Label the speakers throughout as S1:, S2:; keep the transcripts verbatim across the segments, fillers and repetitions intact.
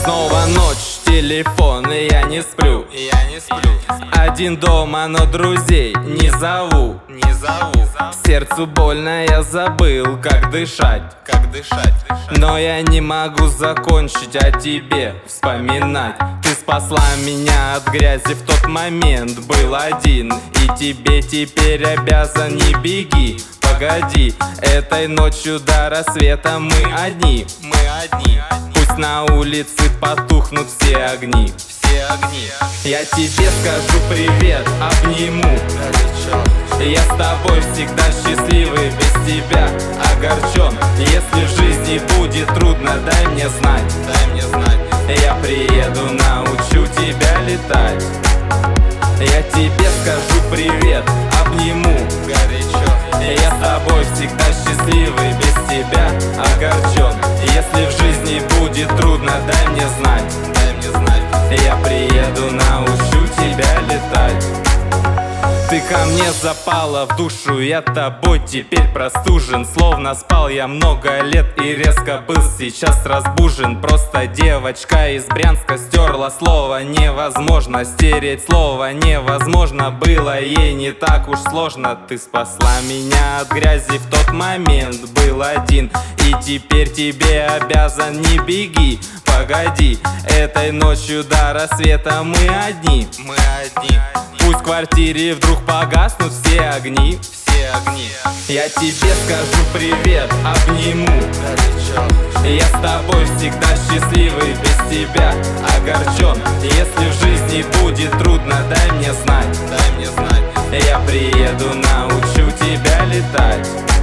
S1: Снова ночь, телефон, и я не сплю.
S2: Я не сплю.
S1: Один дома, но друзей не зову.
S2: Не зову.
S1: Сердцу больно, я забыл, как дышать.
S2: Как дышать.
S1: Но я не могу закончить о тебе вспоминать. Ты спасла меня от грязи в тот момент, был один. И тебе теперь обязан, не беги. Погоди, этой ночью до рассвета мы одни.
S2: Мы одни.
S1: Пусть на улице потухнут все огни.
S2: Все огни.
S1: Я тебе скажу привет, обниму.
S2: Горячо.
S1: Я с тобой всегда счастливый, без тебя огорчен. Если в жизни будет трудно, дай мне знать.
S2: Дай мне знать.
S1: Я приеду, научу тебя летать. Я тебе скажу привет, обниму.
S2: Горячо.
S1: Я с тобой всегда счастливый, без тебя огорчен. Если в жизни будет трудно, дай мне знать.
S2: Дай мне знать.
S1: Я приеду, научу тебя летать. Ты ко мне запала в душу, я тобой теперь простужен. Словно спал я много лет и резко был сейчас разбужен. Просто девочка из Брянска стерла слово невозможно. Стереть слово невозможно было, ей не так уж сложно. Ты спасла меня от грязи в тот момент, был один. И теперь тебе обязан, не беги. Погоди, этой ночью до рассвета мы одни.
S2: Мы одни.
S1: Пусть в квартире вдруг погаснут все огни.
S2: Все огни.
S1: Я тебе скажу привет, обниму.
S2: Горячо.
S1: Я с тобой всегда счастливый, без тебя огорчен. Если в жизни будет трудно, дай мне знать.
S2: Дай мне знать.
S1: Я приеду, научу тебя летать.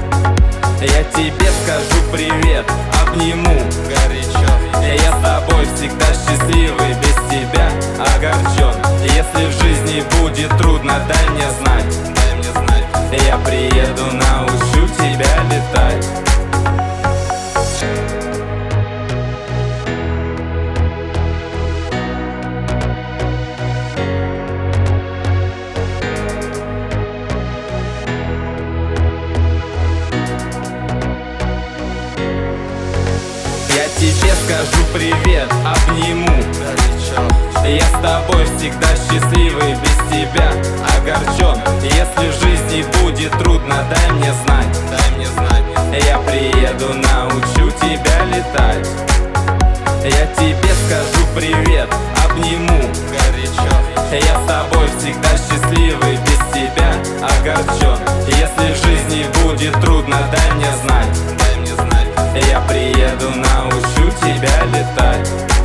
S1: Я тебе скажу привет, обниму.
S2: Горячо.
S1: Я с тобой всегда счастливый, без тебя огорчен. Если в жизни будет трудно, дай мне знать.
S2: Дай мне знать.
S1: Я приеду, научу тебя летать. Я тебе скажу привет, обниму.
S2: Горячо.
S1: Я с тобой всегда счастливый, без тебя огорчен. Если в жизни будет трудно, дай мне знать.
S2: Дай мне знать.
S1: Я приеду, научу тебя летать. Я тебе скажу привет, обниму.
S2: Горячо.
S1: Я с тобой всегда счастливый, без тебя огорчен. Если в жизни будет трудно, дай мне знать.
S2: Дай мне знать.
S1: Я приеду, научу тебя летать.